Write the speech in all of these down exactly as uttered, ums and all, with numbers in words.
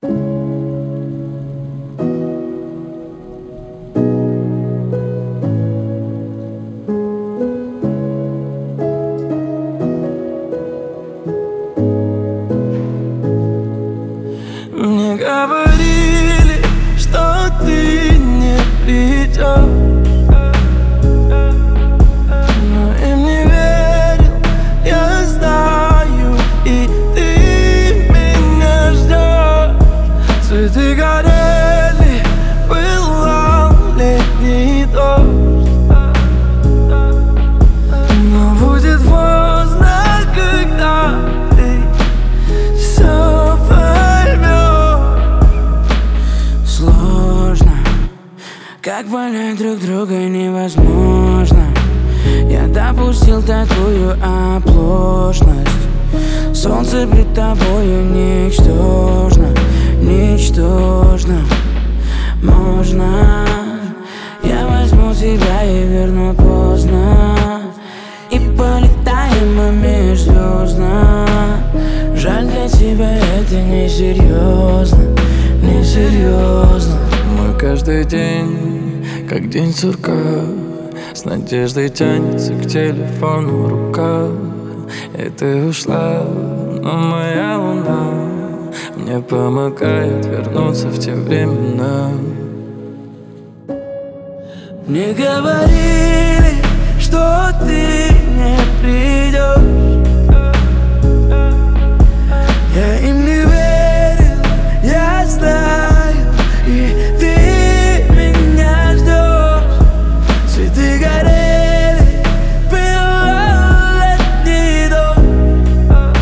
Мне говорили, что ты не придешь, но им не верил, я знаю, и ты меня ждешь. Цветы горели, пылал летний дождь, но будет поздно, когда ты все поймешь. Сложно, как понять друг друга невозможно. Я допустил такую оплошность. Солнце пред тобою ничтожно, ничтожно. Можно, я возьму тебя и верну поздно, и полетаем мы межзвездно. Жаль, для тебя это несерьезно, несерьезно. Мы каждый день, как день сурка, с надеждой тянется к телефону рука. И ты ушла, но моя луна мне помогает вернуться в те времена. Мне говорили, что ты не придешь, я им не верил, я знаю, и ты меня ждешь. Цветы горели, пылал летний дождь,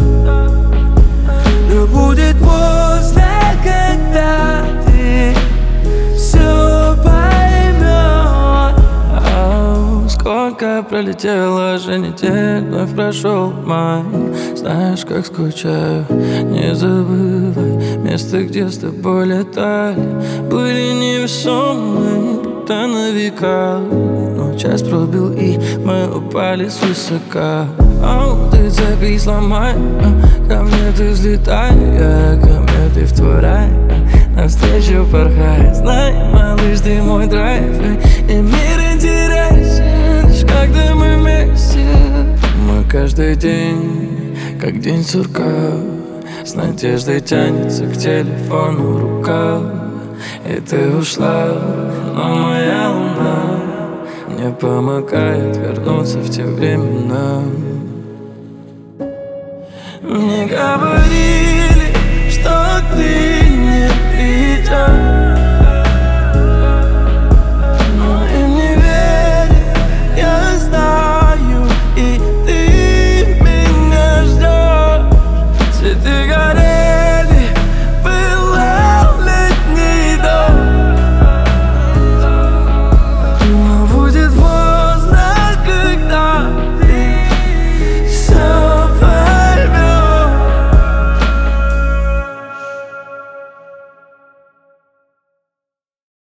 но будет поздно, когда ты все поймешь. Ау, сколько пролетело же недель, вновь прошел май. Знаешь, как скучаю, не забывай место, где с тобой летали. Были невесомые, будто на века, но час пробил, и мы упали свысока. Оу, ты цепи сломай, ко мне ты взлетай, я ко мне ты в твой рай, навстречу порхай. Знай, малыш, ты мой драйв, и мир интересен, лишь когда мы вместе. Мы каждый день, как день сурка, с надеждой тянется к телефону рука. И ты ушла, но моя луна мне помогает вернуться в те времена. Мне говорили,